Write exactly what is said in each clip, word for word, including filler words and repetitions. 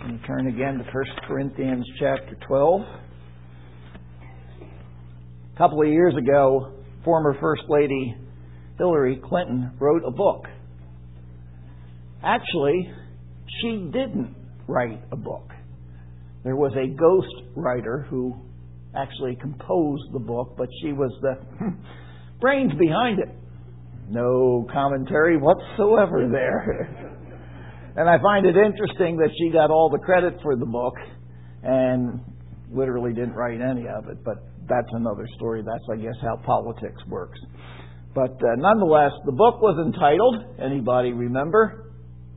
And turn again to First Corinthians chapter twelve. A couple of years ago, former First Lady Hillary Clinton wrote a book. Actually, she didn't write a book. There was a ghost writer who actually composed the book, but she was the brains behind it. No commentary whatsoever there. And I find it interesting that she got all the credit for the book and literally didn't write any of it. But that's another story. That's, I guess, how politics works. But uh, nonetheless, the book was entitled, anybody remember?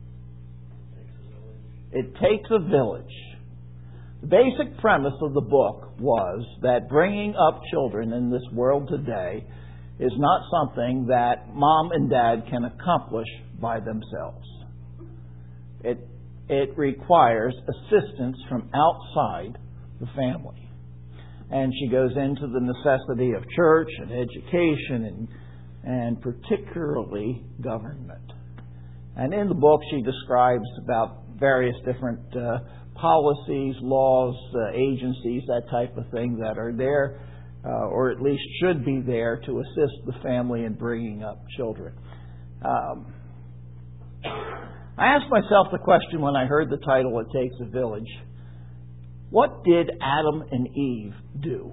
It Takes a Village. The basic premise of the book was that bringing up children in this world today is not something that mom and dad can accomplish by themselves. It, it requires assistance from outside the family. And she goes into the necessity of church and education and, and particularly government. And in the book she describes about various different uh, policies, laws, uh, agencies, that type of thing that are there, uh, or at least should be there to assist the family in bringing up children. Um, I asked myself the question when I heard the title, It Takes a Village. What did Adam and Eve do?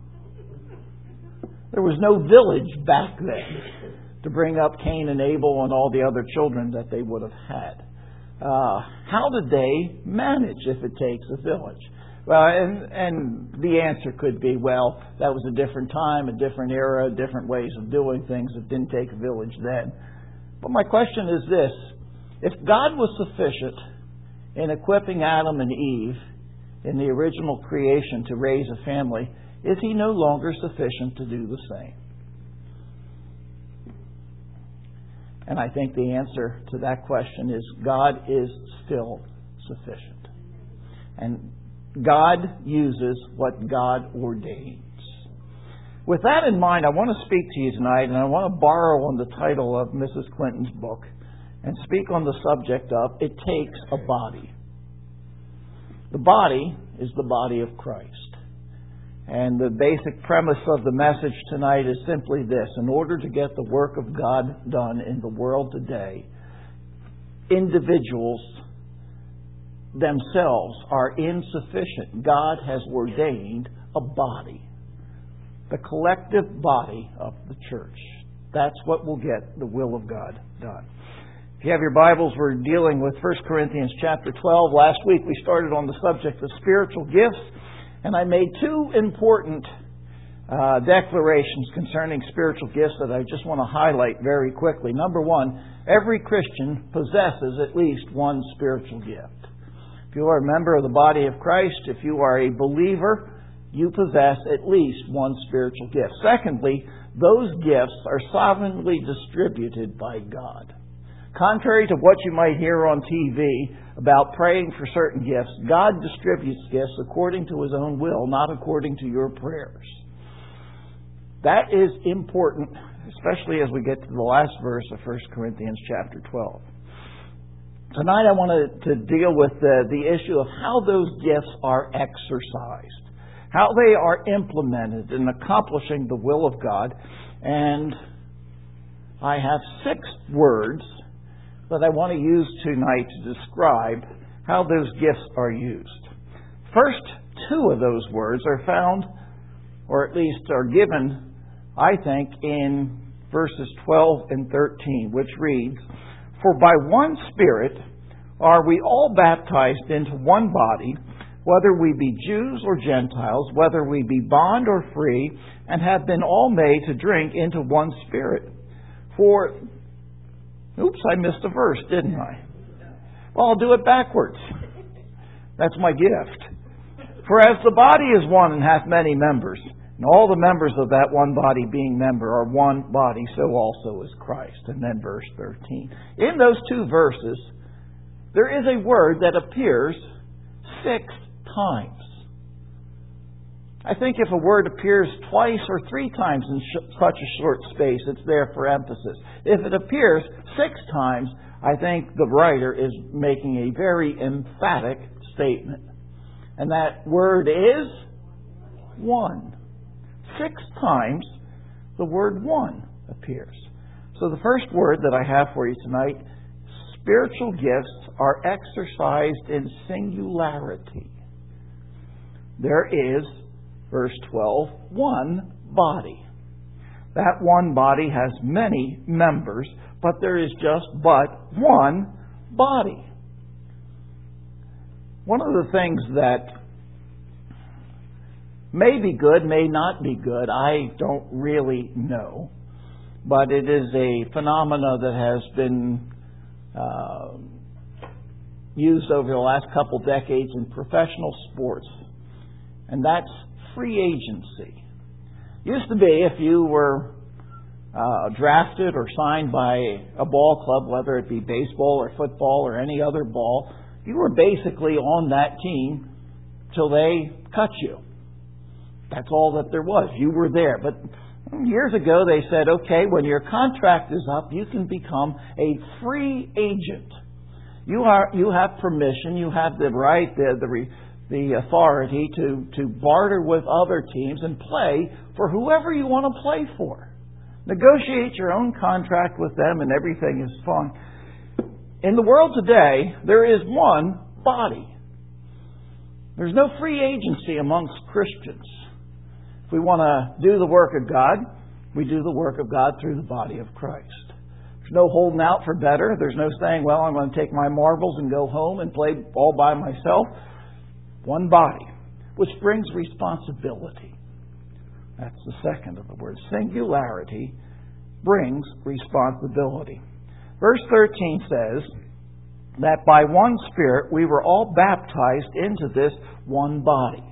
There was no village back then to bring up Cain and Abel and all the other children that they would have had. Uh, how did they manage if it takes a village? Well, and, and the answer could be, well, that was a different time, a different era, different ways of doing things. It didn't take a village then. But my question is this. If God was sufficient in equipping Adam and Eve in the original creation to raise a family, is He no longer sufficient to do the same? And I think the answer to that question is God is still sufficient. And God uses what God ordains. With that in mind, I want to speak to you tonight, and I want to borrow on the title of Missus Clinton's book and speak on the subject of It Takes a Body. The body is the body of Christ. And the basic premise of the message tonight is simply this. In order to get the work of God done in the world today, individuals themselves are insufficient. God has ordained a body, the collective body of the church. That's what will get the will of God done. If you have your Bibles, we're dealing with First Corinthians chapter twelve. Last week we started on the subject of spiritual gifts, and I made two important uh, declarations concerning spiritual gifts that I just want to highlight very quickly. Number one, every Christian possesses at least one spiritual gift. If you are a member of the body of Christ, if you are a believer, you possess at least one spiritual gift. Secondly, those gifts are sovereignly distributed by God. Contrary to what you might hear on T V about praying for certain gifts, God distributes gifts according to His own will, not according to your prayers. That is important, especially as we get to the last verse of First Corinthians chapter twelve. Tonight I want to deal with the, the issue of how those gifts are exercised, how they are implemented in accomplishing the will of God. And I have six words that I want to use tonight to describe how those gifts are used. First two of those words are found, or at least are given, I think, in verses twelve and thirteen, which reads, "For by one Spirit are we all baptized into one body, whether we be Jews or Gentiles, whether we be bond or free, and have been all made to drink into one Spirit. For..." Oops, I missed a verse, didn't I? Well, I'll do it backwards. That's my gift. "For as the body is one and hath many members, and all the members of that one body being member are one body, so also is Christ." And then verse thirteen. In those two verses, there is a word that appears six times. I think if a word appears twice or three times in sh- such a short space, it's there for emphasis. If it appears six times, I think the writer is making a very emphatic statement. And that word is one. Six times the word one appears. So the first word that I have for you tonight, spiritual gifts are exercised in singularity. There is, verse twelve, one body. That one body has many members, but there is just but one body. One of the things that may be good, may not be good, I don't really know. But it is a phenomena that has been uh, used over the last couple decades in professional sports. And that's free agency. Used to be if you were uh, drafted or signed by a ball club, whether it be baseball or football or any other ball, you were basically on that team till they cut you. That's all that there was. You were there. But years ago they said, okay, when your contract is up, you can become a free agent. You are you have permission, you have the right, the the, the authority to, to barter with other teams and play for whoever you want to play for. Negotiate your own contract with them and everything is fine. In the world today, there is one body. There's no free agency amongst Christians. If we want to do the work of God, we do the work of God through the body of Christ. There's no holding out for better. There's no saying, well, I'm going to take my marbles and go home and play all by myself. One body, which brings responsibility. That's the second of the words. Singularity brings responsibility. Verse thirteen says that by one Spirit we were all baptized into this one body.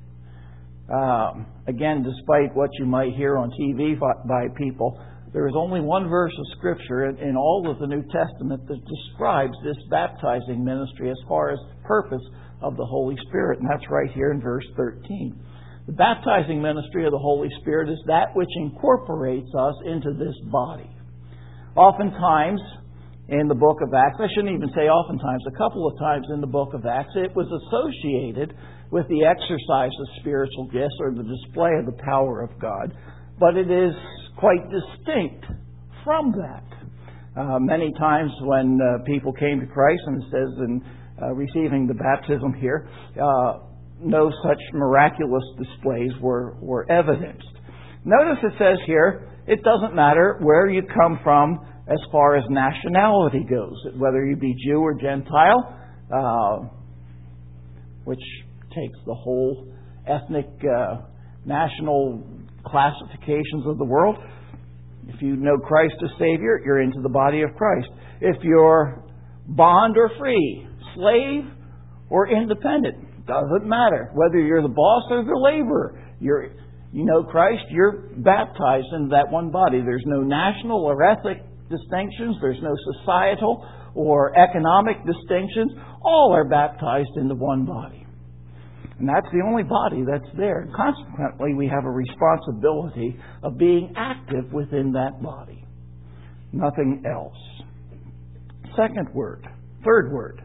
Um, again, despite what you might hear on T V by people, there is only one verse of Scripture in, in all of the New Testament that describes this baptizing ministry as far as purpose of the Holy Spirit, and that's right here in verse thirteen. The baptizing ministry of the Holy Spirit is that which incorporates us into this body. Oftentimes, in the book of Acts, I shouldn't even say oftentimes, a couple of times in the book of Acts, it was associated with the exercise of spiritual gifts or the display of the power of God. But it is quite distinct from that. Uh, many times when uh, people came to Christ, and it says in uh, receiving the baptism here, uh, no such miraculous displays were, were evidenced. Notice it says here, it doesn't matter where you come from as far as nationality goes, whether you be Jew or Gentile, uh, which takes the whole ethnic, uh, national classifications of the world. If you know Christ as Savior, you're into the body of Christ. If you're bond or free, slave or independent, doesn't matter. Whether you're the boss or the laborer, you're, you know Christ, you're baptized into that one body. There's no national or ethnic distinctions. There's no societal or economic distinctions. All are baptized into one body. And that's the only body that's there. Consequently, we have a responsibility of being active within that body. Nothing else. Second word, third word,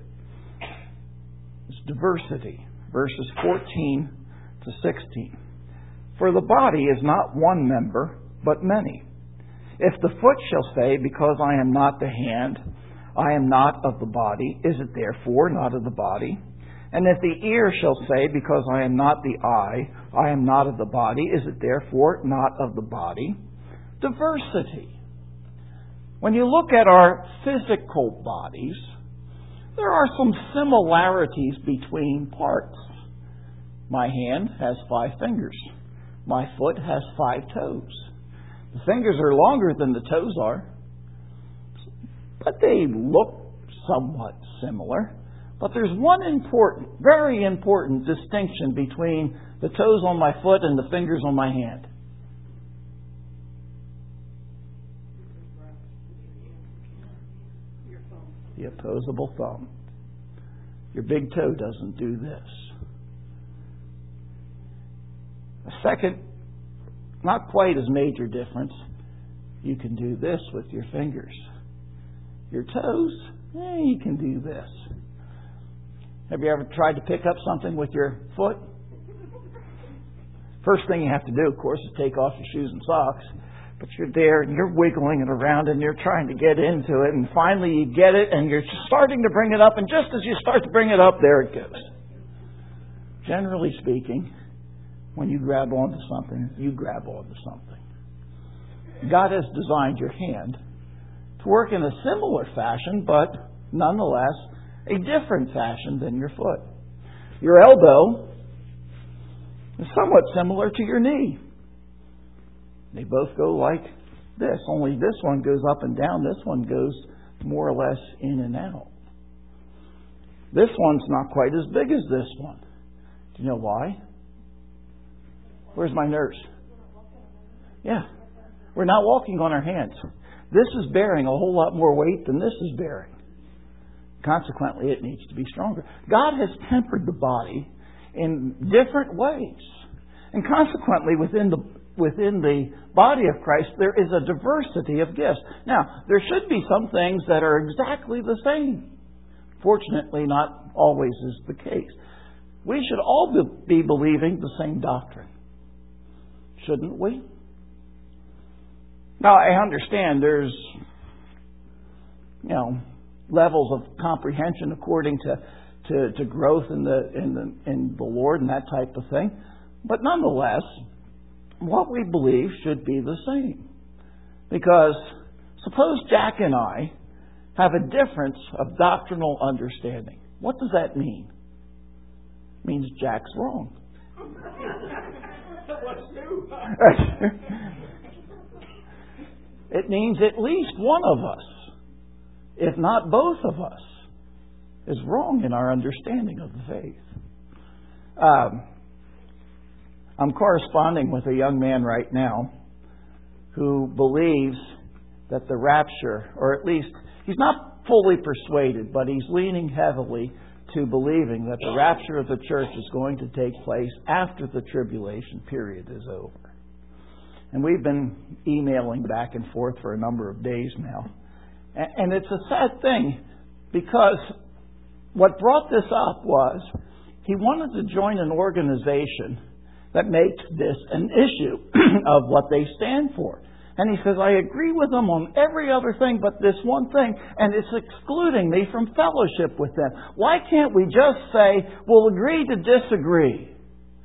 is diversity. Verses fourteen to sixteen. For the body is not one member, but many. If the foot shall say, because I am not the hand, I am not of the body, is it therefore not of the body? And if the ear shall say, because I am not the eye, I am not of the body, is it therefore not of the body? Diversity. When you look at our physical bodies, there are some similarities between parts. My hand has five fingers. My foot has five toes. The fingers are longer than the toes are, but they look somewhat similar. But there's one important, very important distinction between the toes on my foot and the fingers on my hand. The opposable thumb. Your big toe doesn't do this. A second, not quite as major difference, you can do this with your fingers. Your toes Eh, you can do this. Have you ever tried to pick up something with your foot? First thing you have to do, of course, is take off your shoes and socks. But you're there and you're wiggling it around and you're trying to get into it. And finally you get it and you're starting to bring it up. And just as you start to bring it up, there it goes. Generally speaking, when you grab onto something, you grab onto something. God has designed your hand to work in a similar fashion, but nonetheless, a different fashion than your foot. Your elbow is somewhat similar to your knee. They both go like this, only this one goes up and down, this one goes more or less in and out. This one's not quite as big as this one. Do you know why? Where's my nurse? Yeah. We're not walking on our hands. This is bearing a whole lot more weight than this is bearing. Consequently, it needs to be stronger. God has tempered the body in different ways. And consequently, within the within the body of Christ, there is a diversity of gifts. Now, there should be some things that are exactly the same. Fortunately, not always is the case. We should all be believing the same doctrine. Shouldn't we? Now, I understand there's, you know, levels of comprehension according to, to, to growth in the, in the in the Lord and that type of thing. But nonetheless, what we believe should be the same. Because suppose Jack and I have a difference of doctrinal understanding. What does that mean? It means Jack's wrong. What's new? It means at least one of us, if not both of us, is wrong in our understanding of the faith. Um, I'm corresponding with a young man right now who believes that the rapture, or at least he's not fully persuaded, but he's leaning heavily to believing that the rapture of the church is going to take place after the tribulation period is over. And we've been emailing back and forth for a number of days now. And it's a sad thing because what brought this up was he wanted to join an organization that makes this an issue of what they stand for. And he says, I agree with them on every other thing but this one thing, and it's excluding me from fellowship with them. Why can't we just say, we'll agree to disagree?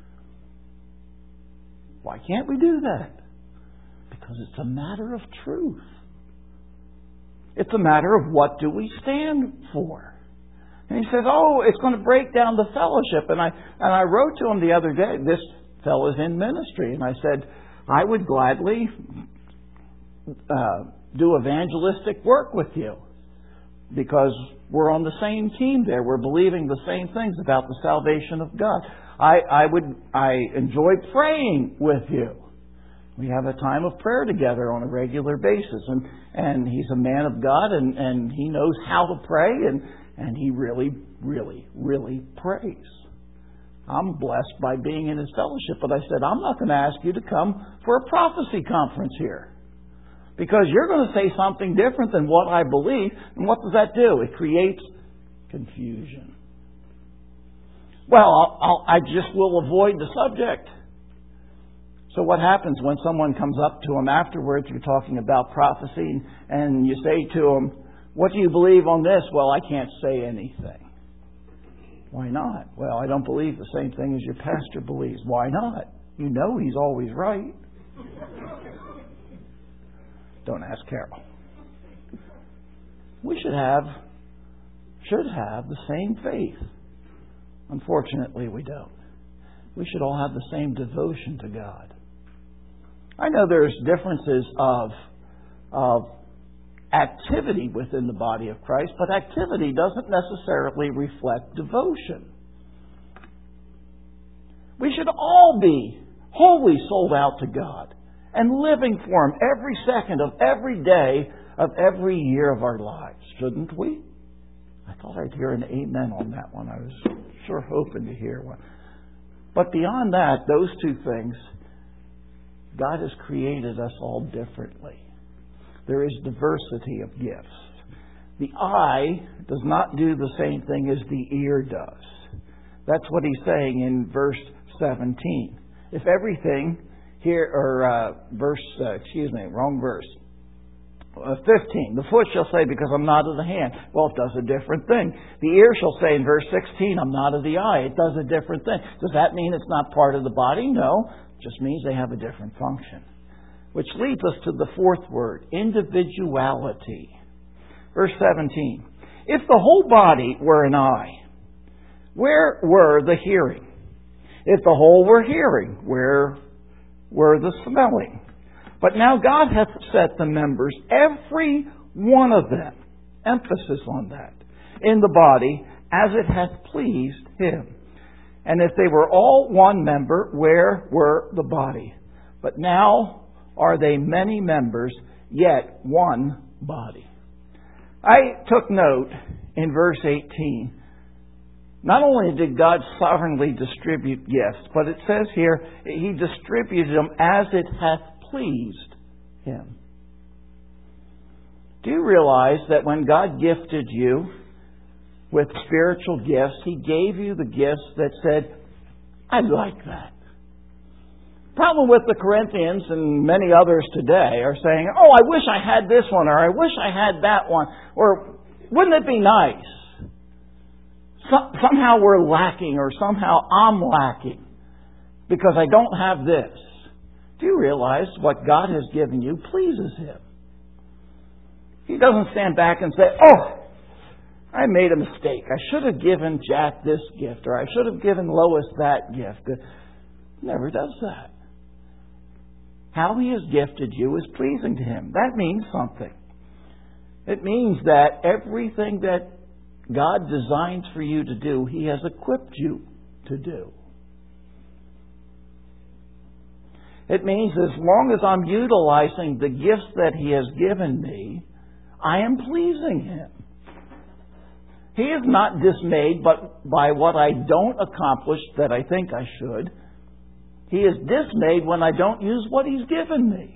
Why can't we do that? Because it's a matter of truth. It's a matter of what do we stand for. And he says, oh, it's going to break down the fellowship. And I and I wrote to him the other day, this fellow's in ministry, and I said, I would gladly uh, do evangelistic work with you because we're on the same team there. We're believing the same things about the salvation of God. I, I would I enjoy praying with you. We have a time of prayer together on a regular basis, and, and he's a man of God, and, and he knows how to pray, and, and he really, really, really prays. I'm blessed by being in his fellowship, but I said, I'm not going to ask you to come for a prophecy conference here because you're going to say something different than what I believe, and what does that do? It creates confusion. Well, I'll, I'll, I just will avoid the subject. So what happens when someone comes up to him afterwards, you're talking about prophecy, and you say to him, what do you believe on this? Well, I can't say anything. Why not? Well, I don't believe the same thing as your pastor believes. Why not? You know he's always right. Don't ask Carol. We should have, should have the same faith. Unfortunately, we don't. We should all have the same devotion to God. I know there's differences of, of activity within the body of Christ, but activity doesn't necessarily reflect devotion. We should all be wholly sold out to God and living for Him every second of every day of every year of our lives, shouldn't we? I thought I'd hear an amen on that one. I was sure hoping to hear one. But beyond that, those two things, God has created us all differently. There is diversity of gifts. The eye does not do the same thing as the ear does. That's what he's saying in verse seventeen. If everything here, or uh, verse, uh, excuse me, wrong verse. Uh, fifteen. The foot shall say, because I'm not of the hand. Well, it does a different thing. The ear shall say in verse sixteen, I'm not of the eye. It does a different thing. Does that mean it's not part of the body? No. It just means they have a different function. Which leads us to the fourth word, individuality. Verse seventeen. If the whole body were an eye, where were the hearing? If the whole were hearing, where were the smelling? But now God hath set the members, every one of them, emphasis on that, in the body, as it hath pleased Him. And if they were all one member, where were the body? But now are they many members, yet one body. I took note in verse eighteen. Not only did God sovereignly distribute gifts, but it says here, He distributed them as it hath pleased Him. Do you realize that when God gifted you with spiritual gifts, He gave you the gifts that said, I like that. Problem with the Corinthians and many others today are saying, oh, I wish I had this one, or I wish I had that one, or wouldn't it be nice? So, somehow we're lacking, or somehow I'm lacking because I don't have this. Do you realize what God has given you pleases Him? He doesn't stand back and say, oh, I made a mistake. I should have given Jack this gift, or I should have given Lois that gift. Never does that. How He has gifted you is pleasing to Him. That means something. It means that everything that God designs for you to do, He has equipped you to do. It means as long as I'm utilizing the gifts that He has given me, I am pleasing Him. He is not dismayed but by what I don't accomplish that I think I should. He is dismayed when I don't use what He's given me.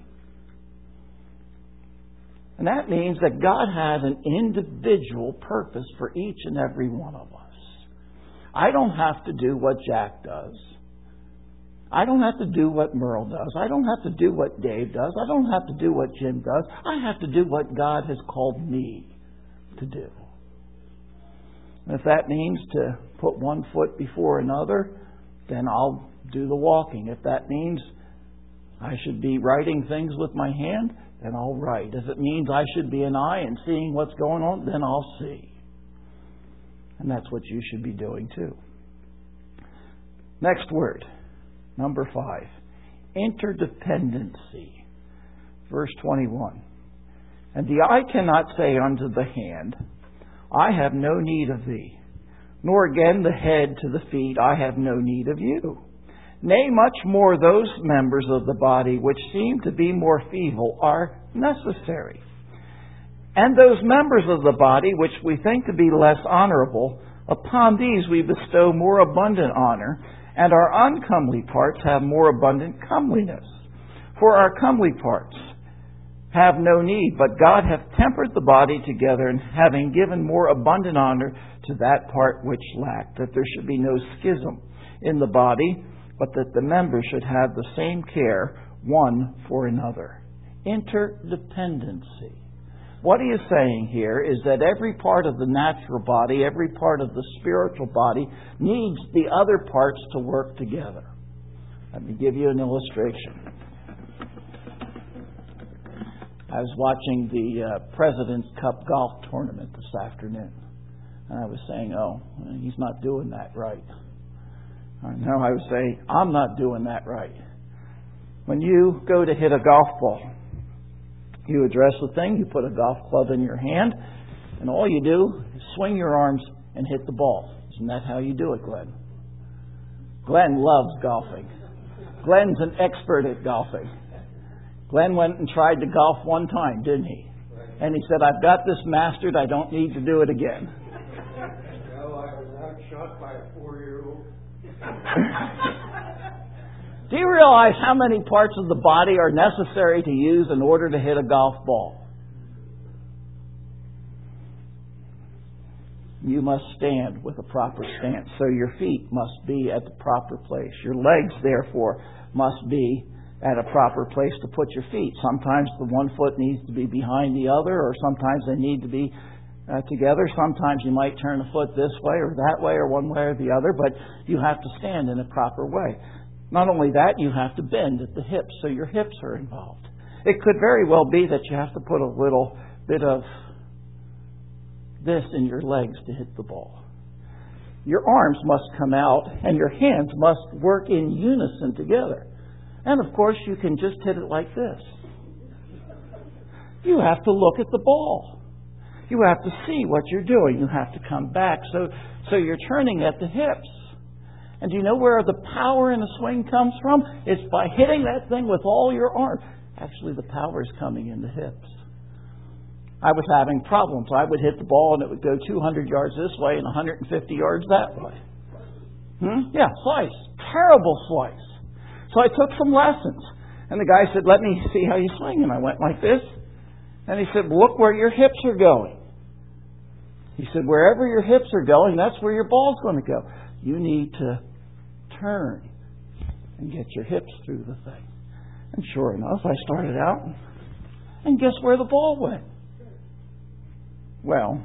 And that means that God has an individual purpose for each and every one of us. I don't have to do what Jack does. I don't have to do what Merle does. I don't have to do what Dave does. I don't have to do what Jim does. I have to do what God has called me to do. And if that means to put one foot before another, then I'll do the walking. If that means I should be writing things with my hand, then I'll write. If it means I should be an eye and seeing what's going on, then I'll see. And that's what you should be doing too. Next word, number five, interdependency. Verse twenty-one. And the eye cannot say unto the hand, I have no need of thee, nor again the head to the feet, I have no need of you. Nay, much more those members of the body which seem to be more feeble are necessary. And those members of the body which we think to be less honorable, upon these we bestow more abundant honor, and our uncomely parts have more abundant comeliness. For our comely parts have no need, but God hath tempered the body together, and having given more abundant honor to that part which lacked, that there should be no schism in the body, but that the members should have the same care one for another. Interdependency. What he is saying here is that every part of the natural body, every part of the spiritual body needs the other parts to work together. Let me give you an illustration. I was watching the uh, President's Cup golf tournament this afternoon. And I was saying, oh, he's not doing that right. No, I would say, I'm not doing that right. When you go to hit a golf ball, you address the thing, you put a golf club in your hand, and all you do is swing your arms and hit the ball. Isn't that how you do it, Glenn? Glenn loves golfing. Glenn's an expert at golfing. Glenn went and tried to golf one time, didn't he? And he said, I've got this mastered, I don't need to do it again. Well, I was outshot by a four-year-old. Do you realize how many parts of the body are necessary to use in order to hit a golf ball? you must stand with a proper stance. So your feet must be at the proper place. Your legs, therefore, must be at a proper place to put your feet. Sometimes the one foot needs to be behind the other, or sometimes they need to be uh, together. Sometimes you might turn a foot this way or that way or one way or the other, but you have to stand in a proper way. Not only that, you have to bend at the hips, so your hips are involved. It could very well be that you have to put a little bit of this in your legs to hit the ball. Your arms must come out and your hands must work in unison together. And of course, you can just hit it like this. You have to look at the ball. You have to see what you're doing. You have to come back. So, so you're turning at the hips. And do you know where the power in a swing comes from? It's by hitting that thing with all your arms. Actually, the power is coming in the hips. I was having problems. I would hit the ball and it would go two hundred yards this way and one hundred fifty yards that way. Hmm? Yeah, slice. Terrible slice. So I took some lessons. And the guy said, let me see how you swing. And I went like this. And he said, look where your hips are going. He said, wherever your hips are going, that's where your ball's going to go. You need to turn and get your hips through the thing. And sure enough, I started out. And guess where the ball went? Well,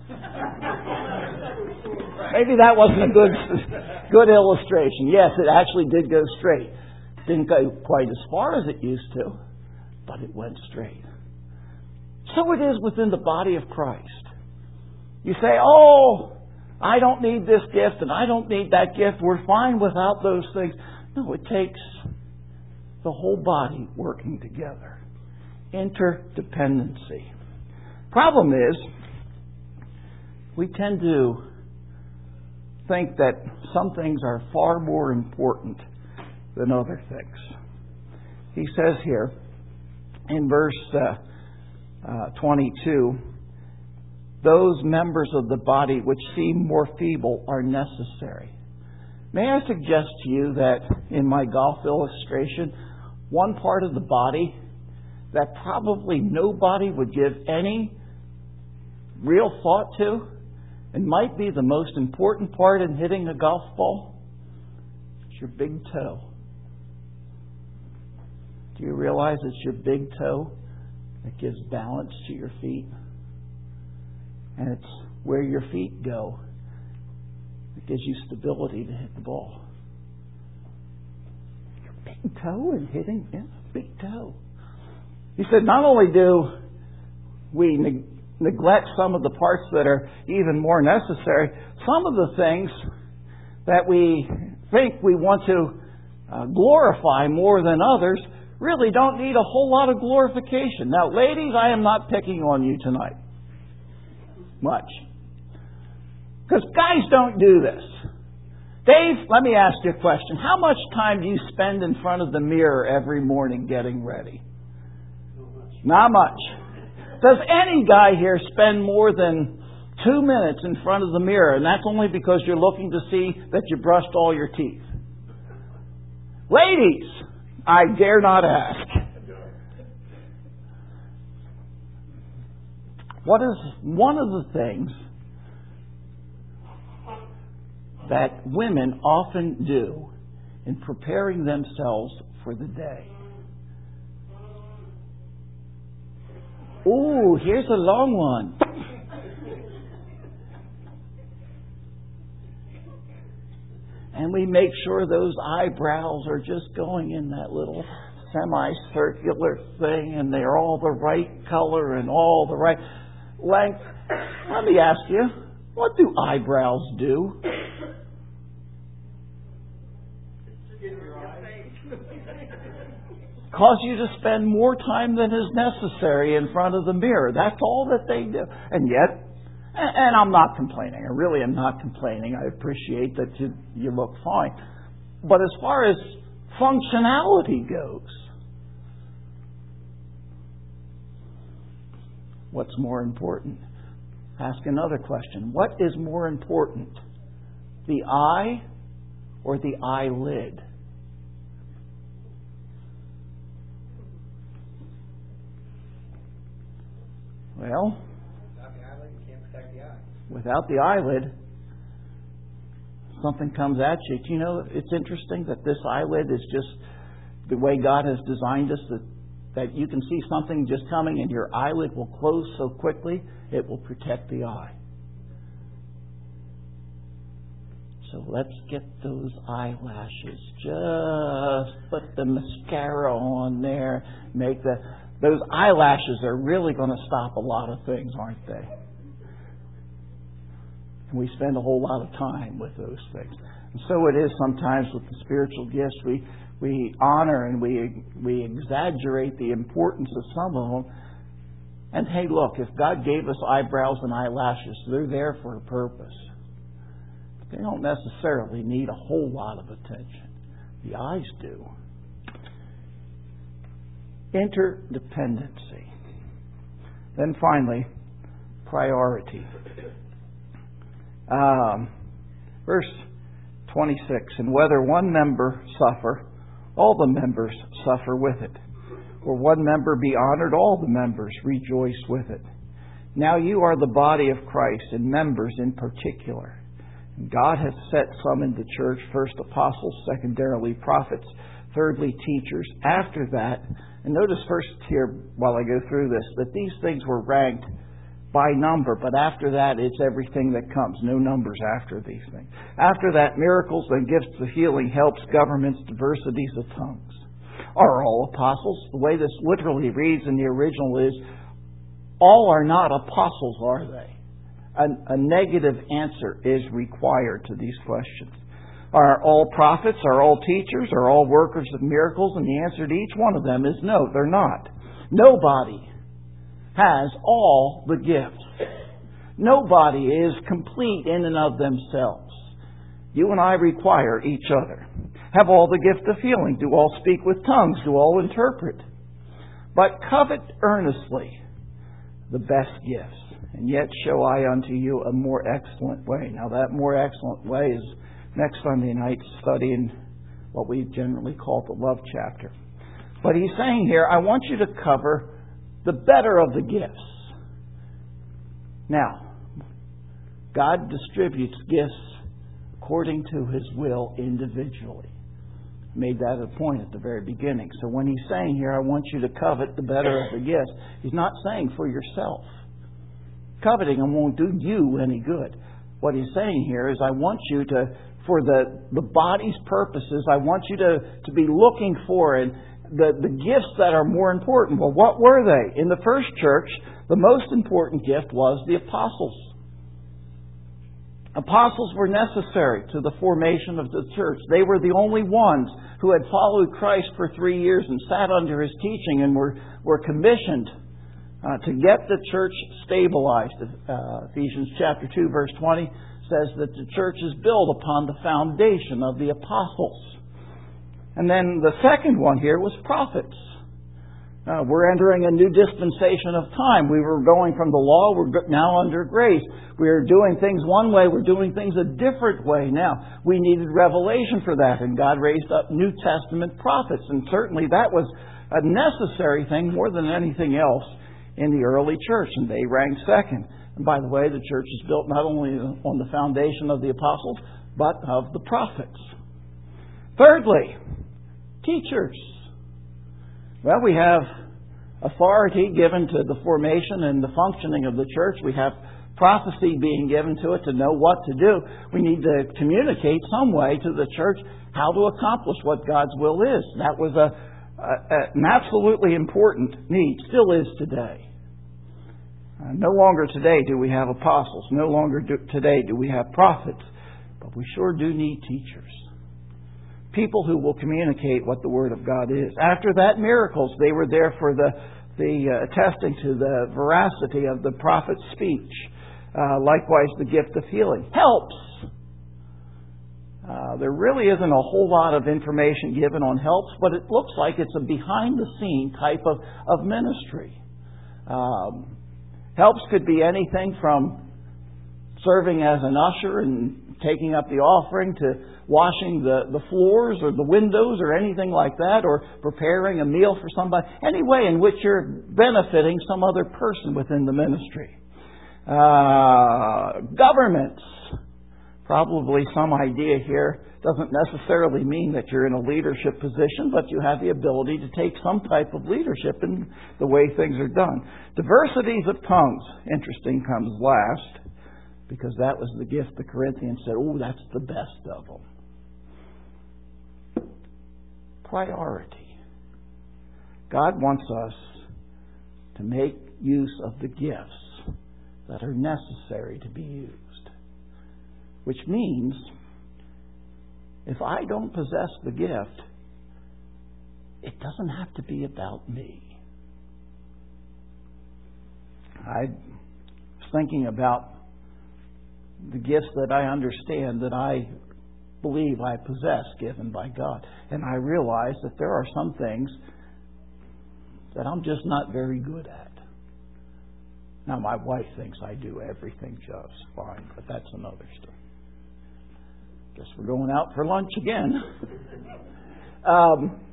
maybe that wasn't a good good illustration. Yes, it actually did go straight. Didn't go quite as far as it used to, but it went straight. So it is within the body of Christ. You say, oh, I don't need this gift and I don't need that gift. We're fine without those things. No, it takes the whole body working together. Interdependency. Problem is, we tend to think that some things are far more important than other things. He says here in verse uh, uh, twenty-two, those members of the body which seem more feeble are necessary. May I suggest to you that in my golf illustration, one part of the body that probably nobody would give any real thought to, and might be the most important part in hitting a golf ball, it's your big toe. Do you realize it's your big toe that gives balance to your feet? And it's where your feet go that gives you stability to hit the ball. Your big toe and hitting, yeah, big toe. He said, not only do we neg- neglect some of the parts that are even more necessary, some of the things that we think we want to uh, glorify more than others really don't need a whole lot of glorification. Now, ladies, I am not picking on you tonight. Much. Because guys don't do this. Dave, let me ask you a question. How much time do you spend in front of the mirror every morning getting ready? Not much. Does any guy here spend more than two minutes in front of the mirror? And that's only because you're looking to see that you brushed all your teeth. Ladies, I dare not ask. What is one of the things that women often do in preparing themselves for the day? Ooh, here's a long one. And we make sure those eyebrows are just going in that little semicircular thing and they're all the right color and all the right length. Let me ask you, what do eyebrows do? Cause you to spend more time than is necessary in front of the mirror. That's all that they do. And yet, and I'm not complaining. I really am not complaining. I appreciate that you, you look fine. But as far as functionality goes, what's more important? Ask another question. What is more important? The eye or the eyelid? Well, Without the eyelid, something comes at you. Do you know, it's interesting that this eyelid is just the way God has designed us, that, that you can see something just coming and your eyelid will close so quickly, it will protect the eye. So let's get those eyelashes. Just put the mascara on there. Make the those eyelashes are really going to stop a lot of things, aren't they? And we spend a whole lot of time with those things. And so it is sometimes with the spiritual gifts. We we honor and we we exaggerate the importance of some of them. And hey, look, if God gave us eyebrows and eyelashes, they're there for a purpose. They don't necessarily need a whole lot of attention. The eyes do. Interdependency. Then finally, priority. Um, verse twenty-six, and whether one member suffer, all the members suffer with it. Or one member be honored, all the members rejoice with it. Now you are the body of Christ, and members in particular. God has set some in the church, first apostles, secondarily prophets, thirdly teachers. After that, and notice first here while I go through this, that these things were ranked by number, but after that it's everything that comes. No numbers after these things. After that, miracles and gifts of healing, helps, governments, diversities of tongues. Are all apostles? The way this literally reads in the original is, all are not apostles, are they? A, a negative answer is required to these questions. Are all prophets? Are all teachers? Are all workers of miracles? And the answer to each one of them is no, they're not. Nobody has all the gifts. Nobody is complete in and of themselves. You and I require each other. Have all the gift of healing. Do all speak with tongues. Do all interpret. But covet earnestly the best gifts. And yet show I unto you a more excellent way. Now that more excellent way is next Sunday night studying what we generally call the love chapter. But he's saying here, I want you to cover the better of the gifts. Now, God distributes gifts according to His will individually. I made that a point at the very beginning. So when he's saying here, I want you to covet the better of the gifts, he's not saying for yourself. Coveting them won't do you any good. What he's saying here is I want you to, for the, the body's purposes, I want you to, to be looking for and the, the gifts that are more important. Well, what were they? In the first church, the most important gift was the apostles. Apostles were necessary to the formation of the church. They were the only ones who had followed Christ for three years and sat under His teaching and were, were commissioned Uh, to get the church stabilized. Uh, Ephesians chapter two verse twenty says that the church is built upon the foundation of the apostles. And then the second one here was prophets. Uh, we're entering a new dispensation of time. We were going from the law, we're now under grace. We're doing things one way, we're doing things a different way now. We needed revelation for that, and God raised up New Testament prophets. And certainly that was a necessary thing more than anything else in the early church, and they ranked second. And by the way, the church is built not only on the foundation of the apostles, but of the prophets. Thirdly, teachers. Well, we have authority given to the formation and the functioning of the church. We have prophecy being given to it to know what to do. We need to communicate some way to the church how to accomplish what God's will is. That was a Uh, an absolutely important need, still is today. Uh, no longer today do we have apostles. No longer do, today do we have prophets. But we sure do need teachers. People who will communicate what the Word of God is. After that, miracles. They were there for the, the uh, attesting to the veracity of the prophet's speech. Uh, likewise, the gift of healing. Helps. Uh, there really isn't a whole lot of information given on helps, but it looks like it's a behind-the-scene type of, of ministry. Um, helps could be anything from serving as an usher and taking up the offering to washing the, the floors or the windows or anything like that, or preparing a meal for somebody. Any way in which you're benefiting some other person within the ministry. Uh, governments. Probably some idea here. Doesn't necessarily mean that you're in a leadership position, but you have the ability to take some type of leadership in the way things are done. Diversities of tongues. Interesting, comes last, because that was the gift the Corinthians said, oh, that's the best of them. Priority. God wants us to make use of the gifts that are necessary to be used. Which means, if I don't possess the gift, it doesn't have to be about me. I was thinking about the gifts that I understand that I believe I possess, given by God. And I realize that there are some things that I'm just not very good at. Now, my wife thinks I do everything just fine, but that's another story. Guess we're going out for lunch again. um,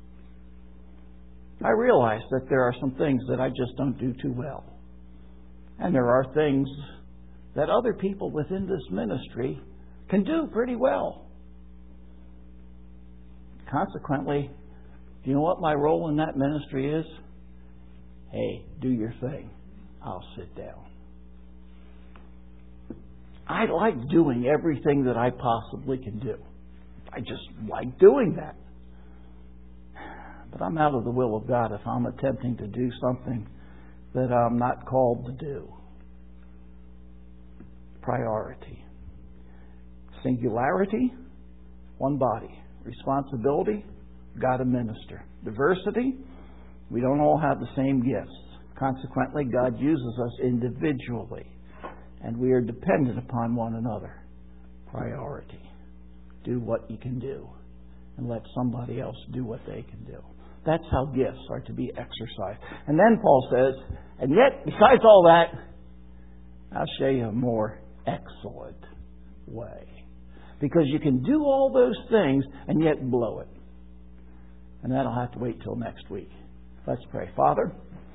I realize that there are some things that I just don't do too well. And there are things that other people within this ministry can do pretty well. Consequently, do you know what my role in that ministry is? Hey, do your thing. I'll sit down. I like doing everything that I possibly can do. I just like doing that. But I'm out of the will of God if I'm attempting to do something that I'm not called to do. Priority. Singularity, one body. Responsibility, got to minister. Diversity, we don't all have the same gifts. Consequently, God uses us individually, and we are dependent upon one another. Priority. Do what you can do, and let somebody else do what they can do. That's how gifts are to be exercised. And then Paul says, and yet, besides all that, I'll show you a more excellent way. Because you can do all those things and yet blow it. And that'll have to wait till next week. Let's pray. Father,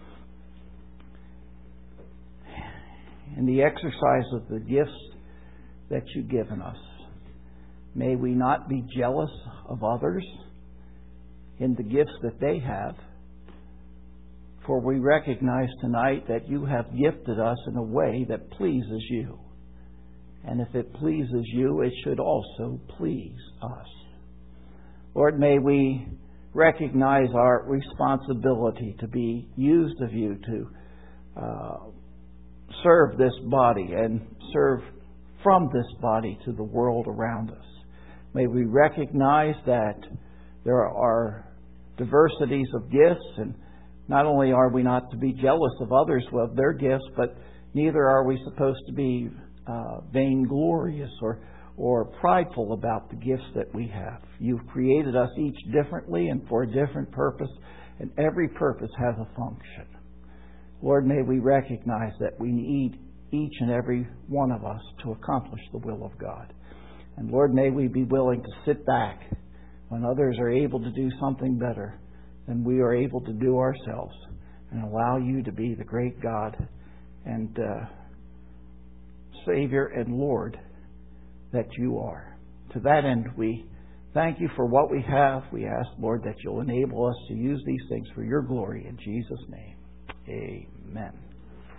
in the exercise of the gifts that you've given us, may we not be jealous of others in the gifts that they have. For we recognize tonight that you have gifted us in a way that pleases you. And if it pleases you, it should also please us. Lord, may we recognize our responsibility to be used of you to uh, serve this body and serve from this body to the world around us. May we recognize that there are diversities of gifts, and not only are we not to be jealous of others with their gifts, but neither are we supposed to be uh, vainglorious or or prideful about the gifts that we have. You've created us each differently and for a different purpose, and every purpose has a function. Lord, may we recognize that we need each and every one of us to accomplish the will of God. And Lord, may we be willing to sit back when others are able to do something better than we are able to do ourselves, and allow you to be the great God and uh, Savior and Lord that you are. To that end, we thank you for what we have. We ask, Lord, that you'll enable us to use these things for your glory. In Jesus' name, amen.